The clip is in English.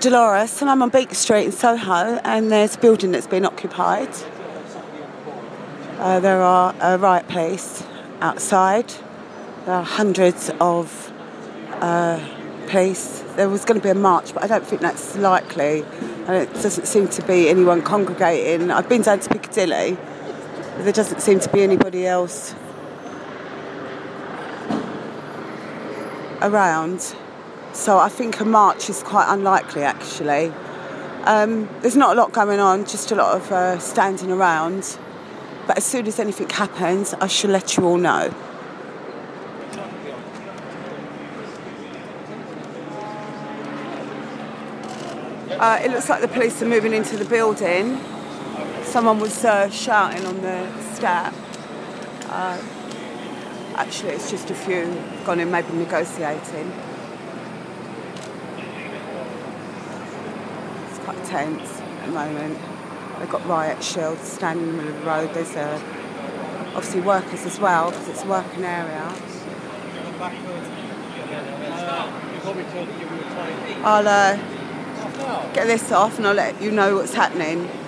Dolores, and I'm on Beak Street in Soho, and there's a building that's been occupied. There are riot police outside. There are hundreds of police. There was going to be a march, but I don't think that's likely. And it doesn't seem to be anyone congregating. I've been down to Piccadilly, but there doesn't seem to be anybody else around. So I think a march is quite unlikely, actually. There's not a lot going on, just a lot of standing around. But as soon as anything happens, I shall let you all know. It looks like the police are moving into the building. Someone was shouting on the step. Actually, it's just a few gone in, maybe negotiating. It's quite tense at the moment. They've got riot shields standing in the middle of the road. There's obviously workers as well, because it's a working area. I'll get this off and I'll let you know what's happening.